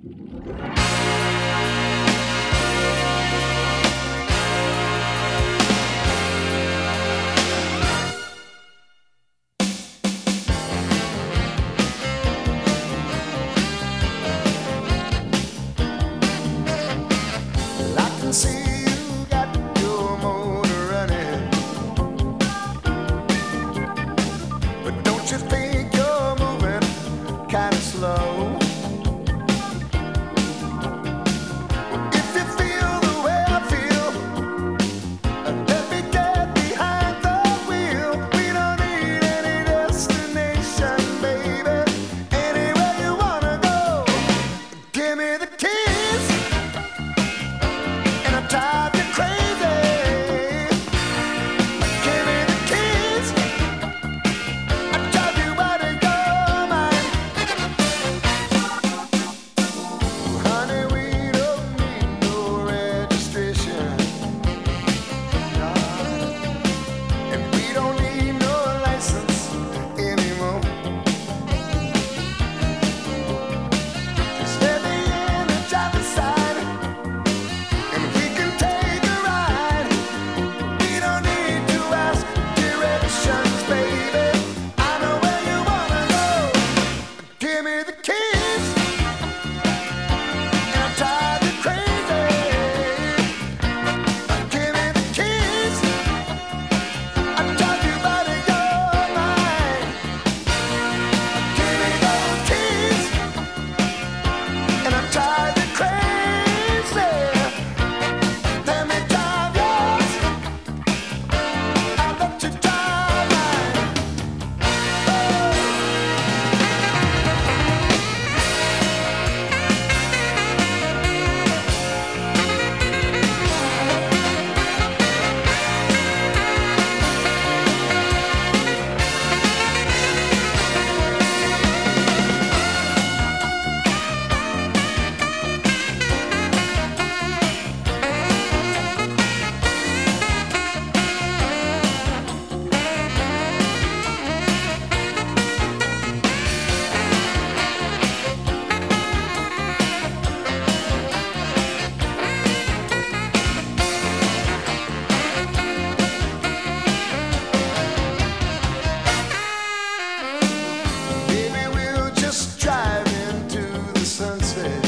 I can see you got your motor running, but don't you think you're moving kind of slow? If you feel the way I feel, let me get behind the wheel. We don't need any destination, baby. Anywhere you wanna go, give me the keys, and I'll drive you crazy. Give me the keys, I'll drive you out of your mind. Honey, we don't need no registration, and we don't need no license anymore. Just let me in the driver's side, and we can take a ride. We don't need to ask directions, baby. I know where you wanna go. Give me the keys, and I'll drive you crazy. Give me the keys, I'll drive you out of your mind. Give me those keys, and I'll drive you crazy. Let me drive yours, I'll let you drive mine. Maybe we'll just drive into the sunset.